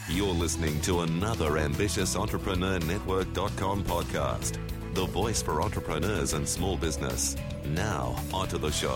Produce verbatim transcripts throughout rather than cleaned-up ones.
You're listening to another Ambitious Entrepreneur Network dot com podcast, the voice for entrepreneurs and small business. Now, onto the show.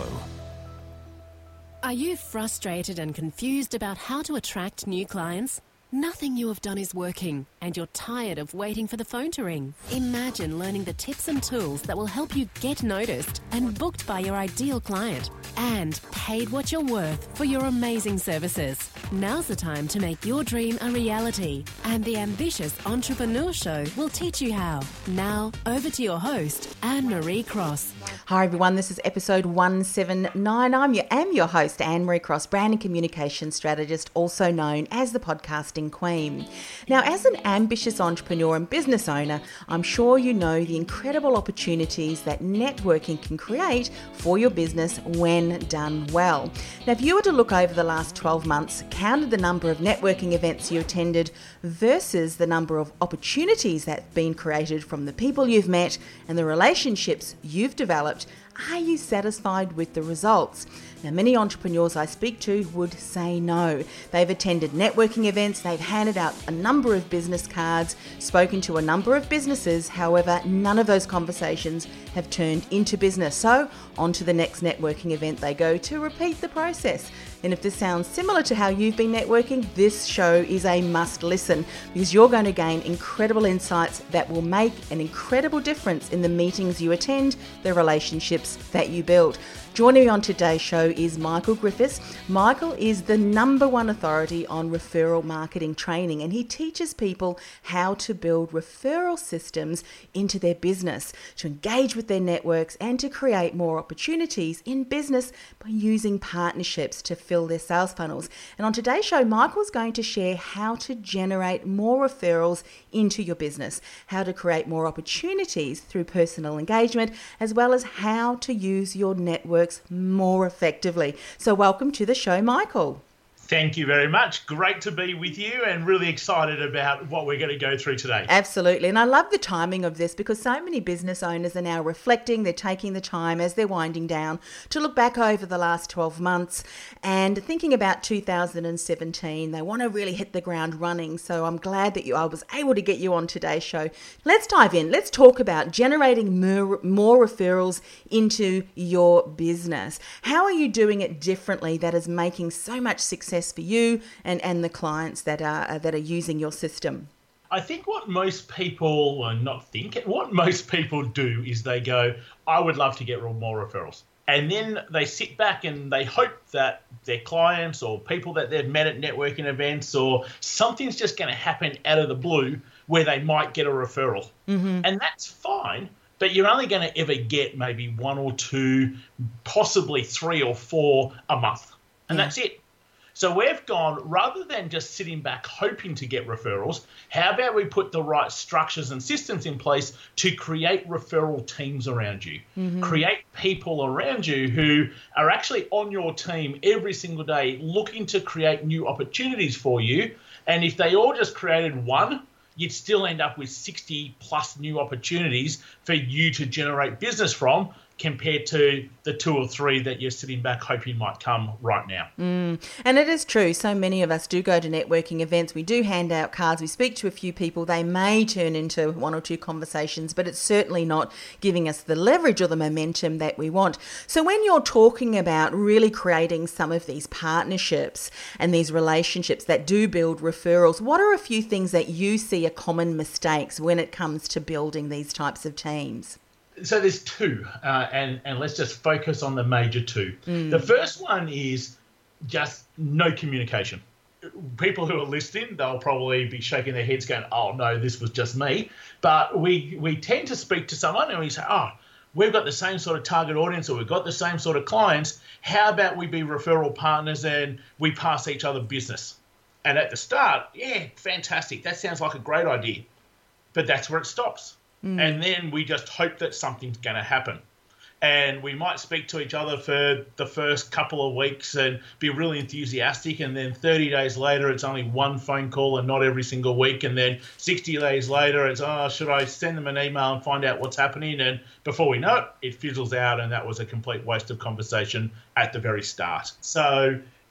Are you frustrated and confused about how to attract new clients? Nothing you have done is working, and you're tired of waiting for the phone to ring. Imagine learning the tips and tools that will help you get noticed and booked by your ideal client, and paid what you're worth for your amazing services. Now's the time to make your dream a reality, and the Ambitious Entrepreneur Show will teach you how. Now, over to your host, Anne-Marie Cross. Hi everyone, this is episode one seventy-nine. I'm your, am your host, Anne-Marie Cross, brand and communication strategist, also known as the podcasting queen. Now, as an ambitious entrepreneur and business owner, I'm sure you know the incredible opportunities that networking can create for your business when done well. Now, if you were to look over the last twelve months, counted the number of networking events you attended versus the number of opportunities that have been created from the people you've met and the relationships you've developed, are you satisfied with the results? Now, many entrepreneurs I speak to would say no. They've attended networking events, they've handed out a number of business cards, spoken to a number of businesses. However, none of those conversations have turned into business. So, on to the next networking event they go to repeat the process. And if this sounds similar to how you've been networking, this show is a must listen, because you're going to gain incredible insights that will make an incredible difference in the meetings you attend, the relationships that you build. Joining me on today's show is Michael Griffiths. Michael is the number one authority on referral marketing training, and he teaches people how to build referral systems into their business, to engage with their networks and to create more opportunities in business by using partnerships to fill their sales funnels. And on today's show, Michael's going to share how to generate more referrals into your business, how to create more opportunities through personal engagement, as well as how to use your network more effectively. So welcome to the show, Michael. Thank you very much. Great to be with you and really excited about what we're going to go through today. Absolutely. And I love the timing of this, because so many business owners are now reflecting. They're taking the time as they're winding down to look back over the last twelve months and thinking about two thousand seventeen. They want to really hit the ground running. So I'm glad that you, I was able to get you on today's show. Let's dive in. Let's talk about generating more, more referrals into your business. How are you doing it differently that is making so much success for you and, and the clients that are that are using your system? I think what most people, well, not think, what most people do is they go, I would love to get more referrals. And then they sit back and they hope that their clients or people that they've met at networking events or something's just going to happen out of the blue where they might get a referral. Mm-hmm. And that's fine, but you're only going to ever get maybe one or two, possibly three or four a month. And yeah. That's it. So we've gone, rather than just sitting back hoping to get referrals, how about we put the right structures and systems in place to create referral teams around you, mm-hmm. create people around you who are actually on your team every single day looking to create new opportunities for you. And if they all just created one, you'd still end up with sixty plus new opportunities for you to generate business from, compared to the two or three that you're sitting back hoping might come right now. Mm. And it is true. So many of us do go to networking events. We do hand out cards. We speak to a few people. They may turn into one or two conversations, but it's certainly not giving us the leverage or the momentum that we want. So when you're talking about really creating some of these partnerships and these relationships that do build referrals, what are a few things that you see are common mistakes when it comes to building these types of teams? So there's two, uh, and, and let's just focus on the major two. Mm. The first one is just no communication. People who are listening, they'll probably be shaking their heads going, oh, no, this was just me. But we, we tend to speak to someone and we say, oh, we've got the same sort of target audience or we've got the same sort of clients. How about we be referral partners and we pass each other business? And at the start, yeah, fantastic. That sounds like a great idea. But that's where it stops. Mm. And then we just hope that something's going to happen. And we might speak to each other for the first couple of weeks and be really enthusiastic. And then thirty days later, it's only one phone call and not every single week. And then sixty days later, it's, oh, should I send them an email and find out what's happening? And before we know it, it fizzles out. And that was a complete waste of conversation at the very start. So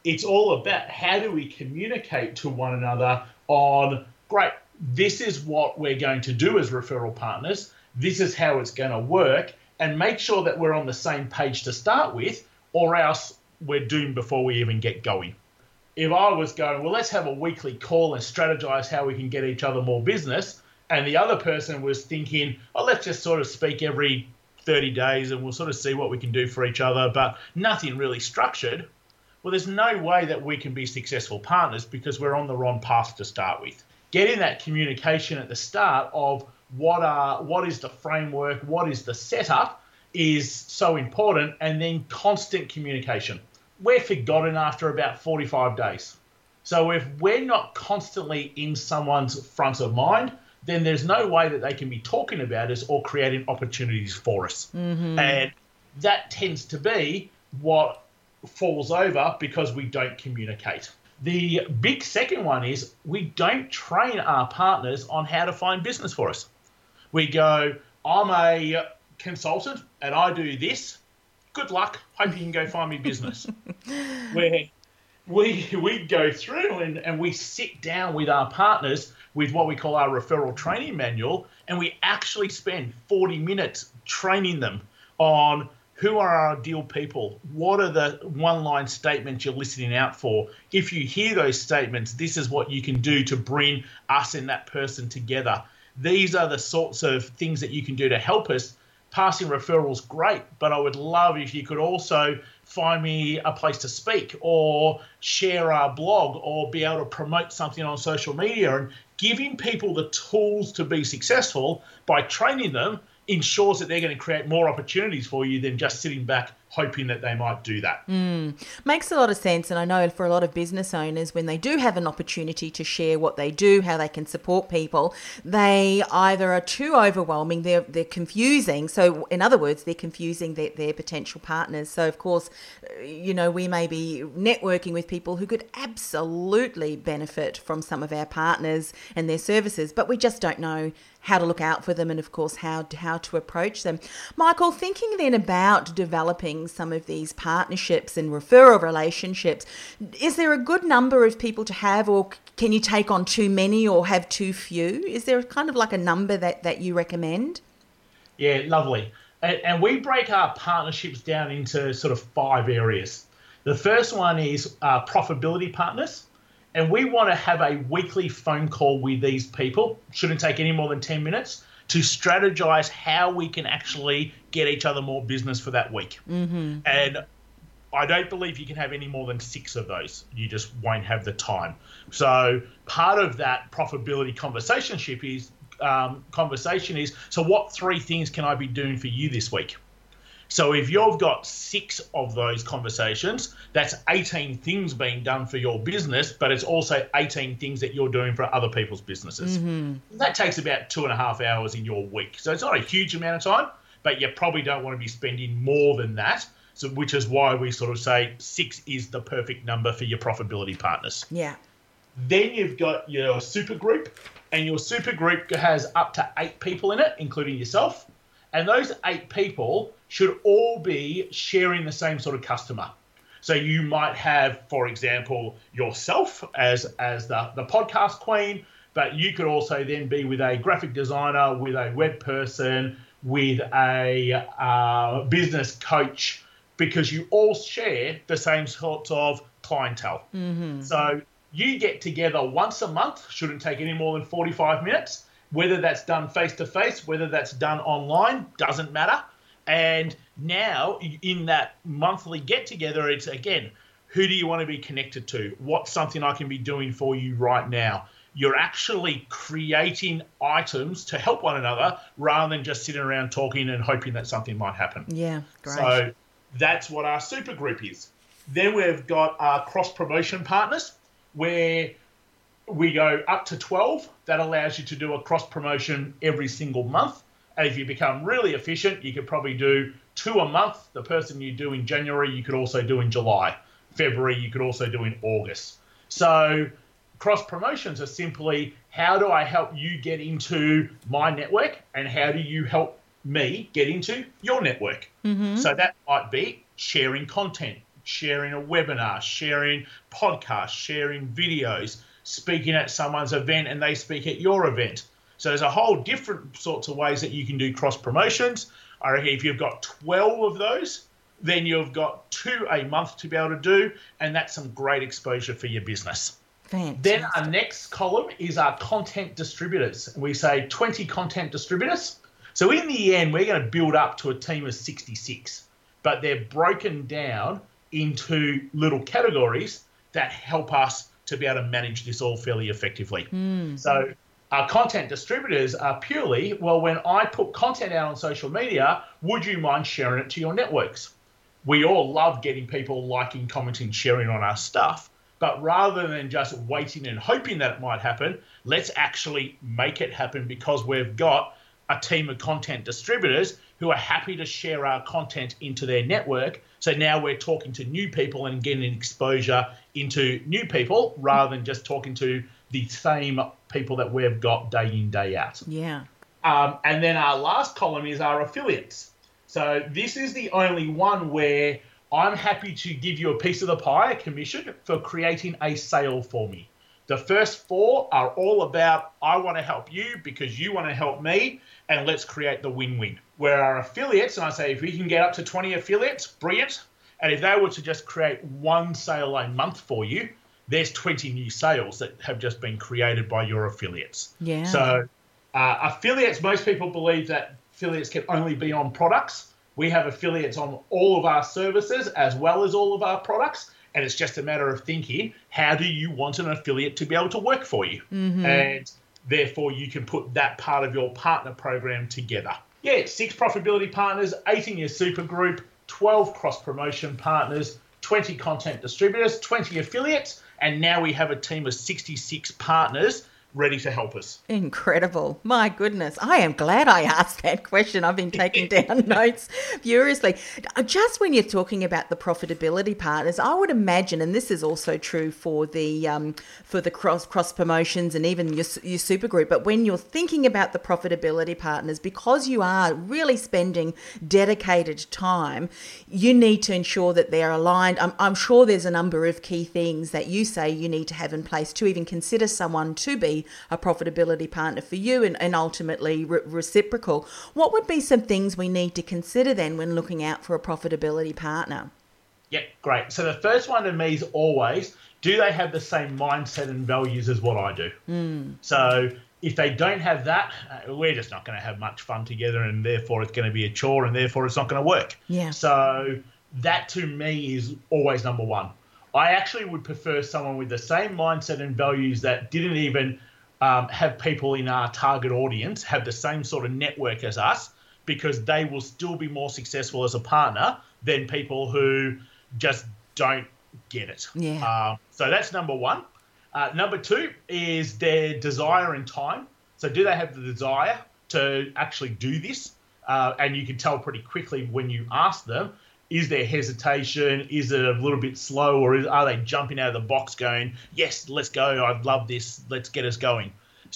it's all about how do we communicate to one another on, great, this is what we're going to do as referral partners, this is how it's going to work, and make sure that we're on the same page to start with, or else we're doomed before we even get going. If I was going, well, let's have a weekly call and strategize how we can get each other more business, and the other person was thinking, oh, let's just sort of speak every thirty days and we'll sort of see what we can do for each other, but nothing really structured, well, there's no way that we can be successful partners because we're on the wrong path to start with. Getting that communication at the start of what are what is the framework, what is the setup is so important, and then constant communication. We're forgotten after about forty-five days. So if we're not constantly in someone's front of mind, then there's no way that they can be talking about us or creating opportunities for us. Mm-hmm. And that tends to be what falls over because we don't communicate. The big second one is we don't train our partners on how to find business for us. We go, I'm a consultant and I do this. Good luck. Hope you can go find me business. Where we we go through and, and we sit down with our partners with what we call our referral training manual, and we actually spend forty minutes training them on who are our ideal people, what are the one-line statements you're listening out for. If you hear those statements, this is what you can do to bring us and that person together. These are the sorts of things that you can do to help us. Passing referrals, great, but I would love if you could also find me a place to speak or share our blog or be able to promote something on social media. And giving people the tools to be successful by training them ensures that they're going to create more opportunities for you than just sitting back hoping that they might do that. Mm. Makes a lot of sense. And I know for a lot of business owners, when they do have an opportunity to share what they do, how they can support people, they either are too overwhelming, they're, they're confusing. So in other words, they're confusing their, their potential partners. So of course, you know, we may be networking with people who could absolutely benefit from some of our partners and their services, but we just don't know how to look out for them and, of course, how, how to approach them. Michael, thinking then about developing some of these partnerships and referral relationships, is there a good number of people to have, or can you take on too many or have too few? Is there kind of like a number that, that you recommend? Yeah, lovely. And, and we break our partnerships down into sort of five areas. The first one is uh, profitability partners. And we want to have a weekly phone call with these people, shouldn't take any more than ten minutes, to strategize how we can actually get each other more business for that week. Mm-hmm. And I don't believe you can have any more than six of those. You just won't have the time. So part of that profitability conversationship is um, conversation is, so what three things can I be doing for you this week? So if you've got six of those conversations, that's eighteen things being done for your business, but it's also eighteen things that you're doing for other people's businesses. Mm-hmm. That takes about two and a half hours in your week. So it's not a huge amount of time, but you probably don't want to be spending more than that. So, which is why we sort of say six is the perfect number for your profitability partners. Yeah. Then you've got your super group, and your super group has up to eight people in it, including yourself. And those eight people should all be sharing the same sort of customer. So you might have, for example, yourself as as the, the podcast queen, but you could also then be with a graphic designer, with a web person, with a uh, business coach, because you all share the same sorts of clientele. Mm-hmm. So you get together once a month, shouldn't take any more than forty-five minutes. Whether that's done face-to-face, whether that's done online, doesn't matter. And now in that monthly get-together, it's, again, who do you want to be connected to? What's something I can be doing for you right now? You're actually creating items to help one another rather than just sitting around talking and hoping that something might happen. Yeah, great. So that's what our super group is. Then we've got our cross-promotion partners, where we go up to twelve. That allows you to do a cross promotion every single month. And if you become really efficient, you could probably do two a month. The person you do in January, you could also do in July. February, you could also do in August. So cross promotions are simply, how do I help you get into my network, and how do you help me get into your network? Mm-hmm. So that might be sharing content, sharing a webinar, sharing podcasts, sharing videos, speaking at someone's event and they speak at your event. So there's a whole different sorts of ways that you can do cross promotions. I reckon if you've got twelve of those, then you've got two a month to be able to do, and that's some great exposure for your business. Fantastic. Then our next column is our content distributors. We say twenty content distributors. So in the end, we're going to build up to a team of sixty-six, but they're broken down into little categories that help us to be able to manage this all fairly effectively. Mm. So our content distributors are purely, well, when I put content out on social media, would you mind sharing it to your networks? We all love getting people liking, commenting, sharing on our stuff. But rather than just waiting and hoping that it might happen, let's actually make it happen because we've got a team of content distributors who are happy to share our content into their network. So now we're talking to new people and getting exposure into new people rather than just talking to the same people that we've got day in, day out. Yeah. Um, and then our last column is our affiliates. So this is the only one where I'm happy to give you a piece of the pie, a commission, for creating a sale for me. The first four are all about, I want to help you because you want to help me, and let's create the win-win. Where our affiliates, and I say if we can get up to twenty affiliates, brilliant. And if they were to just create one sale a month for you, there's twenty new sales that have just been created by your affiliates. Yeah. So uh, affiliates, most people believe that affiliates can only be on products. We have affiliates on all of our services as well as all of our products. And it's just a matter of thinking, how do you want an affiliate to be able to work for you? Mm-hmm. And therefore, you can put that part of your partner program together. Yeah, six profitability partners, eight in your super group, twelve cross-promotion partners, twenty content distributors, twenty affiliates, and now we have a team of sixty-six partners ready to help us. Incredible. My goodness. I am glad I asked that question. I've been taking down notes furiously. Just when you're talking about the profitability partners, I would imagine, and this is also true for the um, for the cross cross promotions and even your, your super group, but when you're thinking about the profitability partners, because you are really spending dedicated time, you need to ensure that they're aligned. I'm, I'm sure there's a number of key things that you say you need to have in place to even consider someone to be a profitability partner for you and, and ultimately re- reciprocal. What would be some things we need to consider then when looking out for a profitability partner? Yeah, great. So the first one to me is always, do they have the same mindset and values as what I do? Mm. So if they don't have that, uh, we're just not going to have much fun together, and therefore it's going to be a chore, and therefore it's not going to work. Yeah. So that to me is always number one. I actually would prefer someone with the same mindset and values that didn't even um, have people in our target audience have the same sort of network as us, because they will still be more successful as a partner than people who just don't get it. Yeah. Uh, so that's number one. Uh, number two is their desire and time. So do they have the desire to actually do this? Uh, and you can tell pretty quickly when you ask them, is there hesitation? Is it a little bit slow? Or is, are they jumping out of the box going, yes, let's go. I love this. Let's get us going.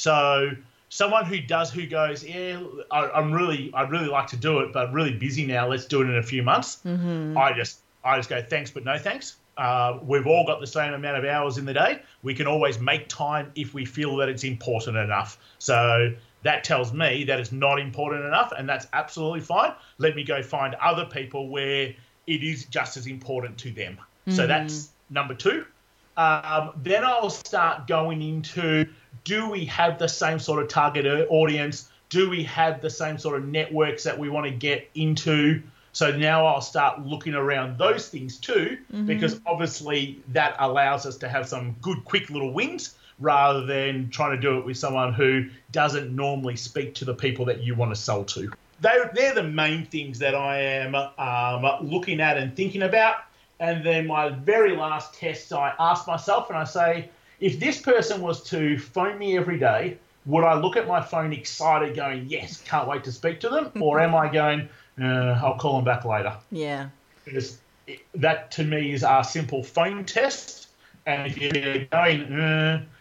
So someone who does, who goes, yeah, I, I'm really, I'd really like to do it, but I'm really busy now. Let's do it in a few months. Mm-hmm. I just, I just go, thanks, but no thanks. Uh, we've all got the same amount of hours in the day. We can always make time if we feel that it's important enough. So that tells me that it's not important enough, and that's absolutely fine. Let me go find other people where it is just as important to them. Mm-hmm. So that's number two. Um, then I'll start going into, do we have the same sort of target audience? Do we have the same sort of networks that we want to get into? So now I'll start looking around those things too, mm-hmm. because obviously that allows us to have some good, quick little wins, rather than trying to do it with someone who doesn't normally speak to the people that you want to sell to. They're, they're the main things that I am um, looking at and thinking about. And then my very last test, I ask myself and I say, if this person was to phone me every day, would I look at my phone excited going, yes, can't wait to speak to them? Or am I going, uh, I'll call them back later? Yeah. Because that to me is our simple phone test. And if you're going, uh,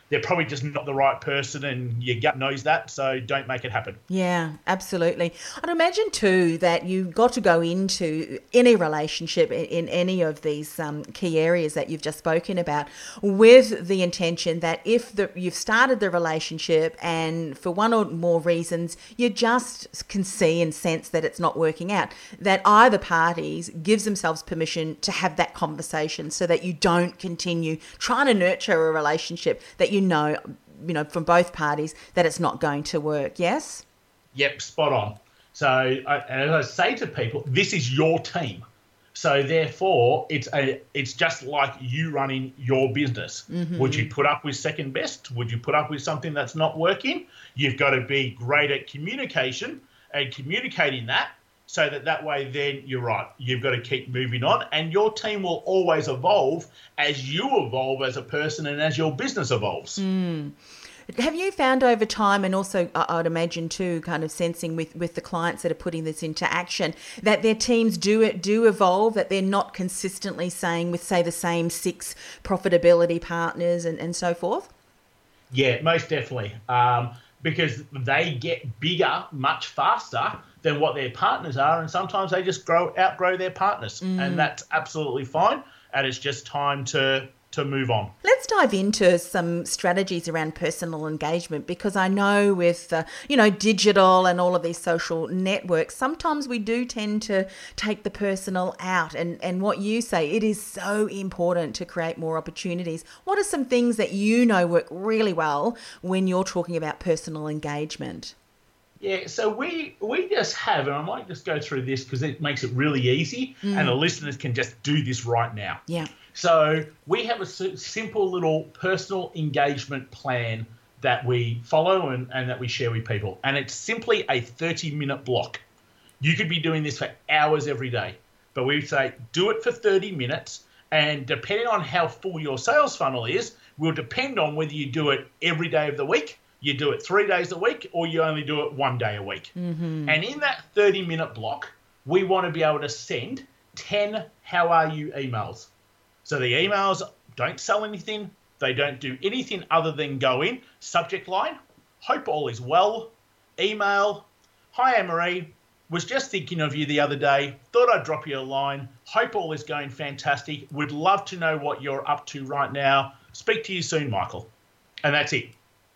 they're probably just not the right person, and your gut knows that, so don't make it happen. Yeah, absolutely. I'd imagine too that you've got to go into any relationship in, in any of these um, key areas that you've just spoken about with the intention that if the, you've started the relationship and for one or more reasons you just can see and sense that it's not working out, that either parties gives themselves permission to have that conversation so that you don't continue trying to nurture a relationship that you know, you know, from both parties that it's not going to work. Yes? Yep, spot on. So, I, and as I say to people, this is your team. So therefore, it's a, it's just like you running your business. Mm-hmm. Would you put up with second best? Would you put up with something that's not working? You've got to be great at communication and communicating that, so that that way then you're right. You've got to keep moving on, and your team will always evolve as you evolve as a person and as your business evolves. Mm. Have you found over time, and also I would imagine too, kind of sensing with, with the clients that are putting this into action, that their teams do do evolve, that they're not consistently saying with, say, the same six profitability partners and, and so forth? Yeah, most definitely. Um, because they get bigger much faster than what their partners are, and sometimes they just grow outgrow their partners, mm. and that's absolutely fine, and it's just time to to move on. Let's dive into some strategies around personal engagement, because I know with uh, you know digital and all of these social networks, sometimes we do tend to take the personal out, and and what you say, it is so important to create more opportunities. What are some things that you know work really well when you're talking about personal engagement? Yeah, so we we just have, and I might just go through this because it makes it really easy, mm. and the listeners can just do this right now. Yeah. So we have a simple little personal engagement plan that we follow and, and that we share with people, and it's simply a thirty-minute block. You could be doing this for hours every day, but we say do it for thirty minutes, and depending on how full your sales funnel is, will depend on whether you do it every day of the week, you do it three days a week, or you only do it one day a week. Mm-hmm. And in that thirty-minute block, we want to be able to send ten how are you emails. So the emails don't sell anything. They don't do anything other than go in, subject line, hope all is well, email, hi Anne-Marie, was just thinking of you the other day, thought I'd drop you a line, hope all is going fantastic, would love to know what you're up to right now, speak to you soon, Michael. And that's it.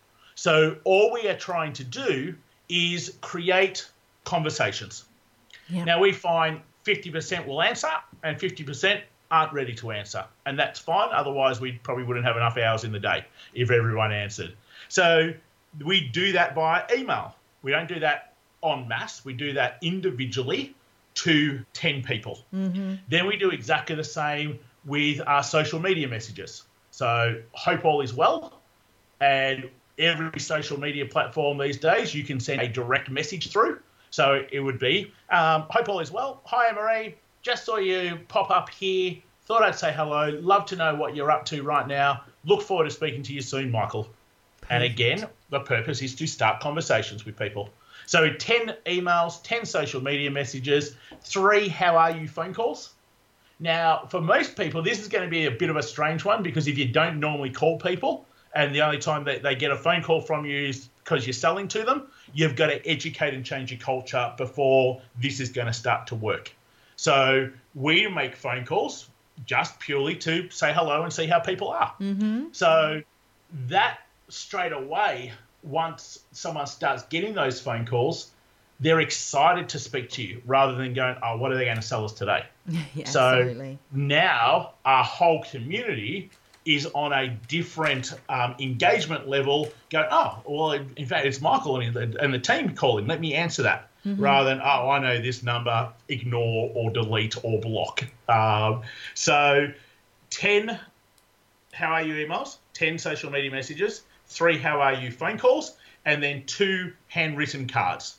So all we are trying to do is create conversations. Yeah. Now we find fifty percent will answer and fifty percent aren't ready to answer, and that's fine. Otherwise, we probably wouldn't have enough hours in the day if everyone answered. So we do that via email. We don't do that en masse. We do that individually to ten people. Mm-hmm. Then we do exactly the same with our social media messages. So hope all is well, and every social media platform these days, you can send a direct message through. So it would be, um, hope all is well. Hi, Anne-Marie. Just saw you pop up here. Thought I'd say hello. Love to know what you're up to right now. Look forward to speaking to you soon, Michael. Perfect. And again, the purpose is to start conversations with people. So ten emails, ten social media messages, three how are you phone calls. Now, for most people, this is going to be a bit of a strange one, because if you don't normally call people, and the only time that they get a phone call from you is because you're selling to them, you've got to educate and change your culture before this is going to start to work. So we make phone calls just purely to say hello and see how people are. Mm-hmm. So that straight away, once someone starts getting those phone calls, they're excited to speak to you rather than going, oh, what are they going to sell us today? Yeah, so absolutely. Now our whole community is on a different um, engagement level, going, oh, well, in fact, it's Michael and the, and the team calling. Let me answer that. Mm-hmm. Rather than, oh, I know this number, ignore or delete or block. Um, so ten how are you emails, ten social media messages, three how are you phone calls, and then two handwritten cards.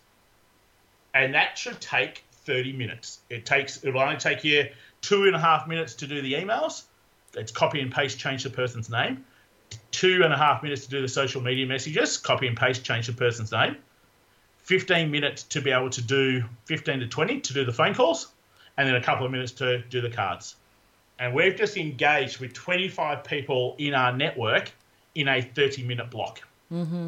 And that should take thirty minutes. It takes, it'll only take you two and a half minutes to do the emails. It's copy and paste, change the person's name. Two and a half minutes to do the social media messages, copy and paste, change the person's name. fifteen minutes to be able to do, fifteen to twenty to do the phone calls, and then a couple of minutes to do the cards. And we've just engaged with twenty-five people in our network in a thirty-minute block. Mm-hmm.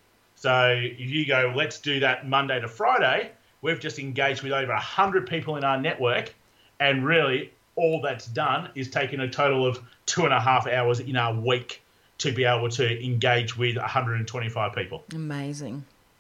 So if you go, let's do that Monday to Friday, we've just engaged with over one hundred people in our network, and really all that's done is taken a total of two and a half hours in our week to be able to engage with one hundred twenty-five people. Amazing.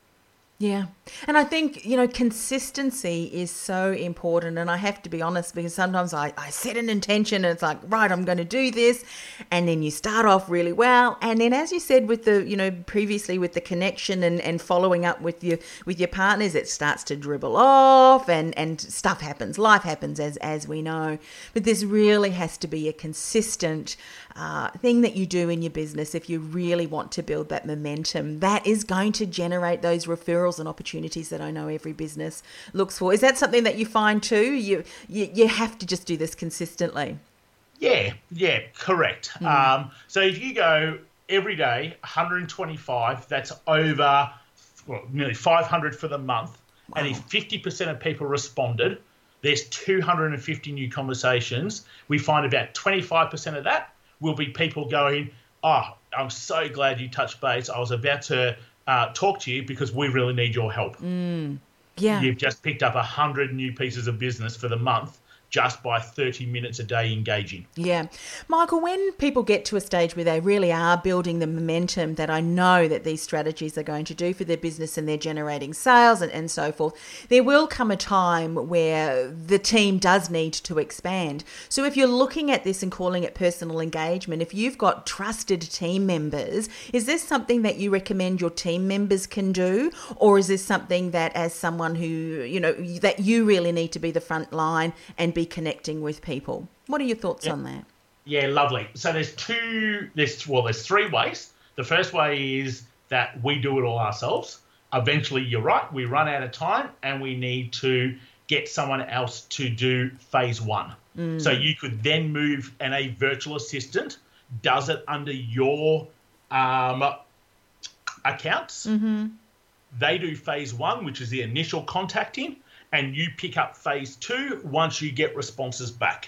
Yeah. And I think, you know, consistency is so important. And I have to be honest, because sometimes I, I set an intention and it's like, right, I'm going to do this. And then you start off really well. And then, as you said, with the, you know, previously with the connection and, and following up with your, with your partners, it starts to dribble off and, and stuff happens. Life happens, as, as we know. But this really has to be a consistent uh, thing that you do in your business if you really want to build that momentum. That is going to generate those referrals and opportunities that I know every business looks for. Is that something that you find too? You you, you have to just do this consistently. Yeah, yeah, correct. Mm. Um, so if you go every day, one hundred twenty-five, that's over well, nearly five hundred for the month. Wow. And if fifty percent of people responded, there's two hundred fifty new conversations. We find about twenty-five percent of that will be people going, oh, I'm so glad you touched base. I was about to Uh, talk to you because we really need your help. Mm, yeah. You've just picked up one hundred new pieces of business for the month just by thirty minutes a day engaging. Yeah. Michael, when people get to a stage where they really are building the momentum that I know that these strategies are going to do for their business and they're generating sales and, and so forth, there will come a time where the team does need to expand. So if you're looking at this and calling it personal engagement, if you've got trusted team members, is this something that you recommend your team members can do? Or is this something that, as someone who, you know, that you really need to be the front line and be connecting with people? What are your thoughts yeah. on that? Yeah, lovely. So there's two, there's well, there's three ways. The first way is that we do it all ourselves. Eventually, you're right, we run out of time and we need to get someone else to do phase one. Mm. So you could then move, and a virtual assistant does it under your um, accounts. Mm-hmm. They do phase one, which is the initial contacting, and you pick up phase two once you get responses back.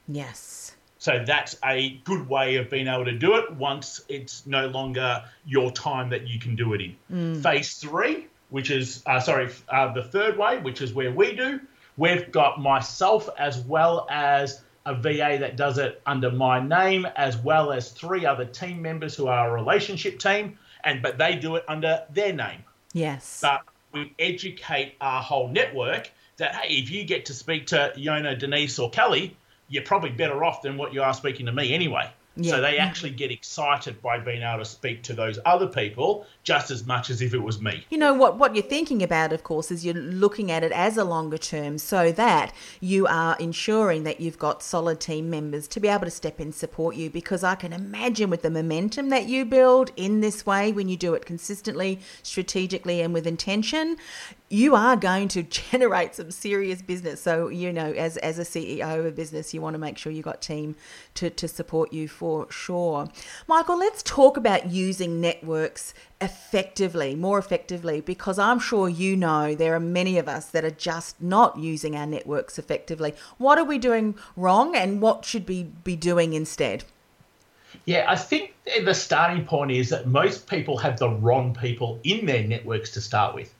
Yes. So that's a good way of being able to do it once it's no longer your time that you can do it in. Mm. Phase three, which is, uh, sorry, uh, the third way, which is where we do, we've got myself as well as a V A that does it under my name, as well as three other team members who are a relationship team, and but they do it under their name. Yes. But we educate our whole network that, hey, if you get to speak to Yona, Denise or Kelly, you're probably better off than what you are speaking to me anyway. Yeah. So they actually get excited by being able to speak to those other people just as much as if it was me. You know, what, what you're thinking about, of course, is you're looking at it as a longer term so that you are ensuring that you've got solid team members to be able to step in and support you, because I can imagine with the momentum that you build in this way, when you do it consistently, strategically and with intention, you are going to generate some serious business. So, you know, as as a C E O of a business, you want to make sure you've got team to, to support you for sure. Michael, let's talk about using networks effectively, more effectively, because I'm sure you know there are many of us that are just not using our networks effectively. What are we doing wrong and what should we be doing instead? Yeah, I think the starting point is that most people have the wrong people in their networks to start with.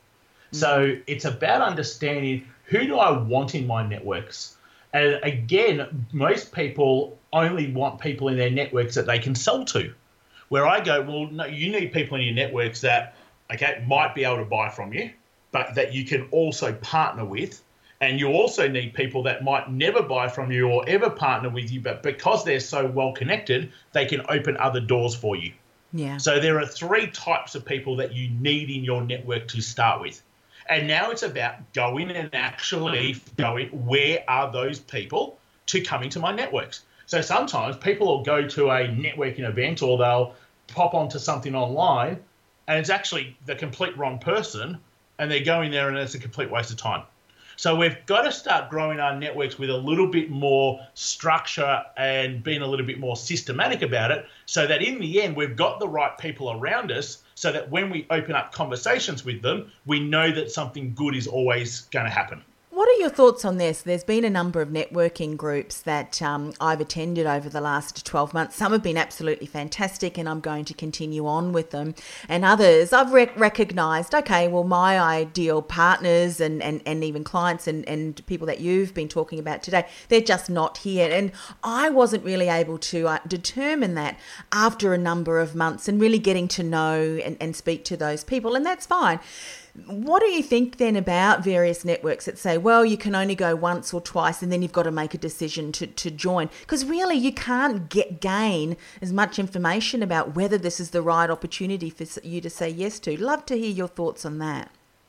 So it's about understanding, who do I want in my networks? And again, most people only want people in their networks that they can sell to. Where I go, well, no, you need people in your networks that, okay, might be able to buy from you, but that you can also partner with. And you also need people that might never buy from you or ever partner with you, but because they're so well connected, they can open other doors for you. Yeah. So there are three types of people that you need in your network to start with. And now it's about going and actually going, where are those people to come into my networks? So sometimes people will go to a networking event or they'll pop onto something online and it's actually the complete wrong person and they're going there and it's a complete waste of time. So we've got to start growing our networks with a little bit more structure and being a little bit more systematic about it, so that in the end we've got the right people around us, so that when we open up conversations with them, we know that something good is always going to happen. What are your thoughts on this? There's been a number of networking groups that um, I've attended over the last twelve months. Some have been absolutely fantastic and I'm going to continue on with them. And others I've rec- recognised, okay, well, my ideal partners and, and, and even clients and, and people that you've been talking about today, they're just not here. And I wasn't really able to uh, determine that after a number of months and really getting to know and, and speak to those people. And that's fine. What do you think then about various networks that say, well, you can only go once or twice and then you've got to make a decision to, to join? Because really you can't get gain as much information about whether this is the right opportunity for you to say yes to. Love to hear your thoughts on that.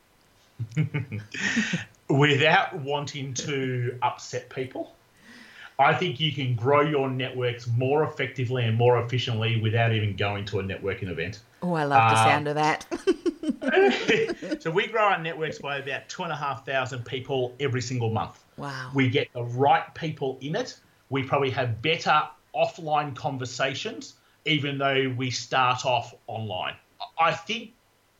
Without wanting to upset people, I think you can grow your networks more effectively and more efficiently without even going to a networking event. Oh, I love the um, sound of that. So we grow our networks by about two and a half thousand people every single month. Wow. We get the right people in it. We probably have better offline conversations, even though we start off online. I think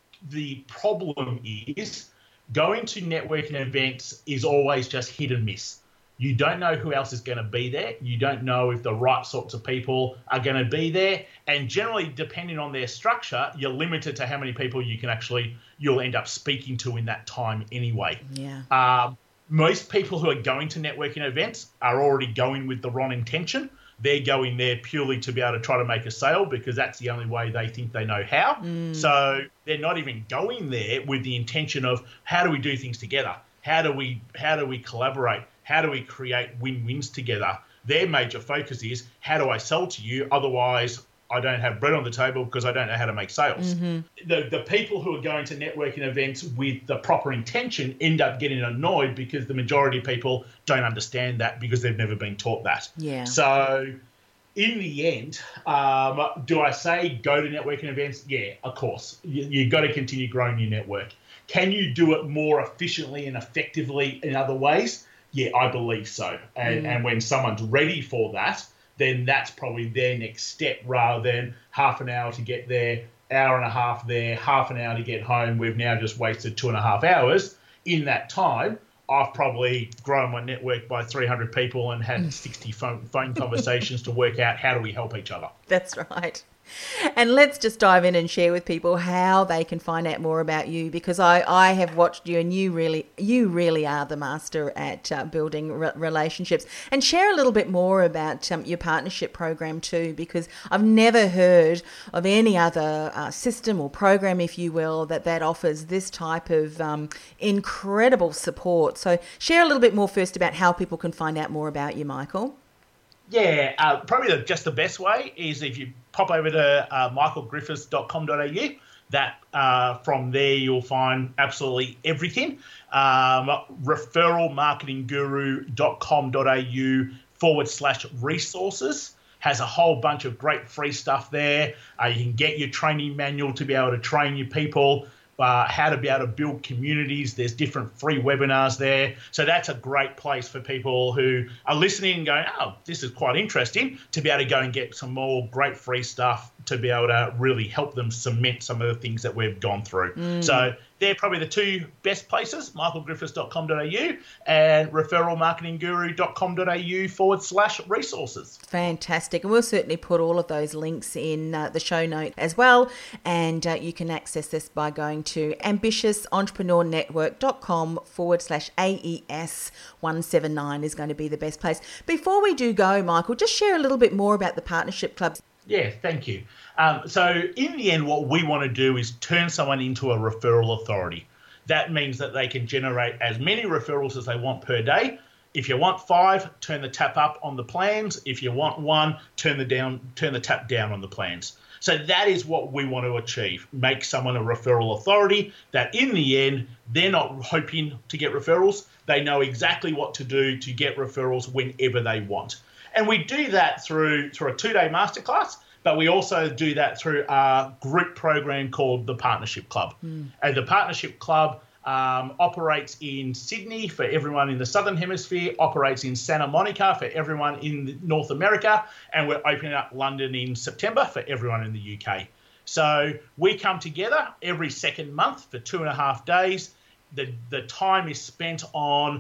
the problem is going to networking events is always just hit and miss. You don't know who else is going to be there. You don't know if the right sorts of people are going to be there. And generally, depending on their structure, you're limited to how many people you can actually, you'll end up speaking to in that time anyway. Yeah. Um, most people who are going to networking events are already going with the wrong intention. They're going there purely to be able to try to make a sale because that's the only way they think they know how. Mm. So they're not even going there with the intention of how do we do things together? How do we, how do we collaborate? How do we create win-wins together? Their major focus is, how do I sell to you? Otherwise, I don't have bread on the table because I don't know how to make sales. Mm-hmm. The the people who are going to networking events with the proper intention end up getting annoyed because the majority of people don't understand that because they've never been taught that. Yeah. So in the end, um, do I say go to networking events? Yeah, of course. You, you've got to continue growing your network. Can you do it more efficiently and effectively in other ways? Yeah, I believe so. And, mm. and when someone's ready for that, then that's probably their next step rather than half an hour to get there, hour and a half there, half an hour to get home. We've now just wasted two and a half hours. In that time, I've probably grown my network by three hundred people and had sixty phone, phone conversations to work out how do we help each other. That's right. And let's just dive in and share with people how they can find out more about you, because I, I have watched you and you really you really are the master at uh, building re- relationships. And share a little bit more about um, your partnership program too, because I've never heard of any other uh, system or program, if you will, that, that offers this type of um, incredible support. So share a little bit more first about how people can find out more about you, Michael. Yeah, uh, probably the, just the best way is if you pop over to uh, michael griffiths dot com dot a u. That uh, from there you'll find absolutely everything. Um, referral marketing guru dot com dot a u forward slash resources has a whole bunch of great free stuff there. Uh, you can get your training manual to be able to train your people. Uh, how to be able to build communities. There's different free webinars there. So that's a great place for people who are listening and going, oh, this is quite interesting, to be able to go and get some more great free stuff to be able to really help them cement some of the things that we've gone through. Mm. So they're probably the two best places, michael griffiths dot com dot a u and referral marketing guru dot com dot a u forward slash resources. Fantastic. And we'll certainly put all of those links in uh, the show note as well. And uh, you can access this by going to ambitious entrepreneur network dot com forward slash A E S one seven nine is going to be the best place. Before we do go, Michael, just share a little bit more about the partnership clubs. Yeah, thank you. Um, so in the end, what we want to do is turn someone into a referral authority. That means that they can generate as many referrals as they want per day. If you want five, turn the tap up on the plans. If you want one, turn the down, turn the tap down on the plans. So that is what we want to achieve. Make someone a referral authority that in the end, they're not hoping to get referrals. They know exactly what to do to get referrals whenever they want. And we do that through, through a two-day masterclass, but we also do that through our group program called the Partnership Club. Mm. And the Partnership Club um, operates in Sydney for everyone in the Southern Hemisphere, operates in Santa Monica for everyone in North America, and we're opening up London in September for everyone in the U K. So we come together every second month for two and a half days. The, the time is spent on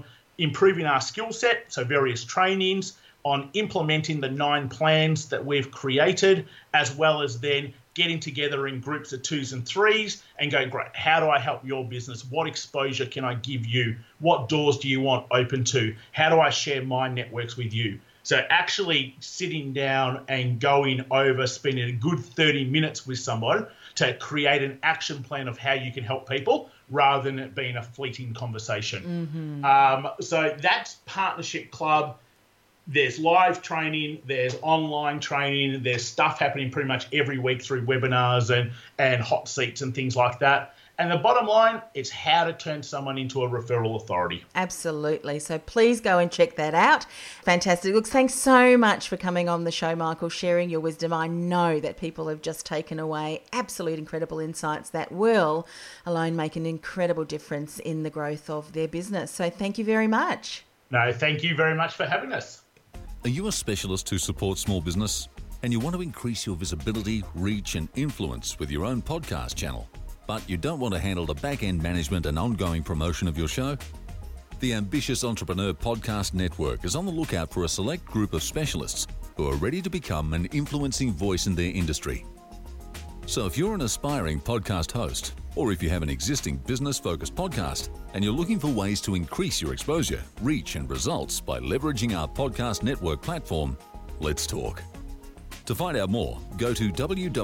improving our skill set, so various trainings, on implementing the nine plans that we've created, as well as then getting together in groups of twos and threes and going, great, how do I help your business? What exposure can I give you? What doors do you want open to? How do I share my networks with you? So actually sitting down and going over, spending a good thirty minutes with someone to create an action plan of how you can help people rather than it being a fleeting conversation. Mm-hmm. Um, so that's Partnership Club. There's live training, there's online training, there's stuff happening pretty much every week through webinars and, and hot seats and things like that. And the bottom line, it's how to turn someone into a referral authority. Absolutely. So please go and check that out. Fantastic. Look, thanks so much for coming on the show, Michael, sharing your wisdom. I know that people have just taken away absolute incredible insights that will alone make an incredible difference in the growth of their business. So thank you very much. No, thank you very much for having us. Are you a specialist who supports small business and you want to increase your visibility, reach and influence with your own podcast channel, but you don't want to handle the back-end management and ongoing promotion of your show? The Ambitious Entrepreneur Podcast Network is on the lookout for a select group of specialists who are ready to become an influencing voice in their industry. So if you're an aspiring podcast host, or if you have an existing business-focused podcast and you're looking for ways to increase your exposure, reach and results by leveraging our podcast network platform, let's talk. To find out more, go to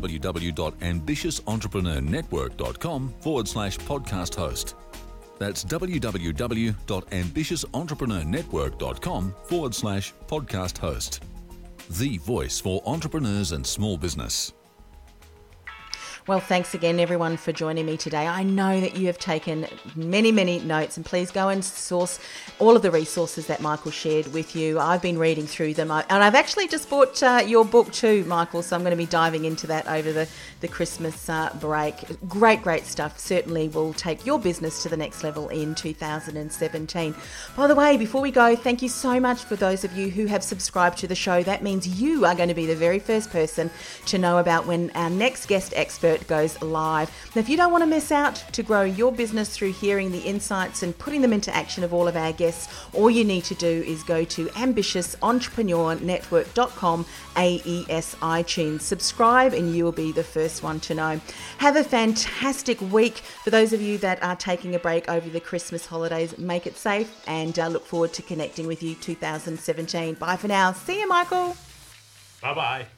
www.ambitiousentrepreneur.network.com forward slash podcast host. That's www.ambitiousentrepreneur.network.com forward slash podcast host. The voice for entrepreneurs and small business. Well, thanks again, everyone, for joining me today. I know that you have taken many, many notes, and please go and source all of the resources that Michael shared with you. I've been reading through them, and I've actually just bought uh, your book too, Michael, so I'm going to be diving into that over the, the Christmas uh, break. Great, great stuff. Certainly will take your business to the next level in two thousand seventeen. By the way, before we go, thank you so much for those of you who have subscribed to the show. That means you are going to be the very first person to know about when our next guest expert goes live. Now, if you don't want to miss out to grow your business through hearing the insights and putting them into action of all of our guests, all you need to do is go to ambitious entrepreneur network dot com A E S iTunes. Subscribe and you will be the first one to know. Have a fantastic week. For those of you that are taking a break over the Christmas holidays, make it safe, and uh, look forward to connecting with you two thousand seventeen. Bye for now. See you, Michael. Bye-bye.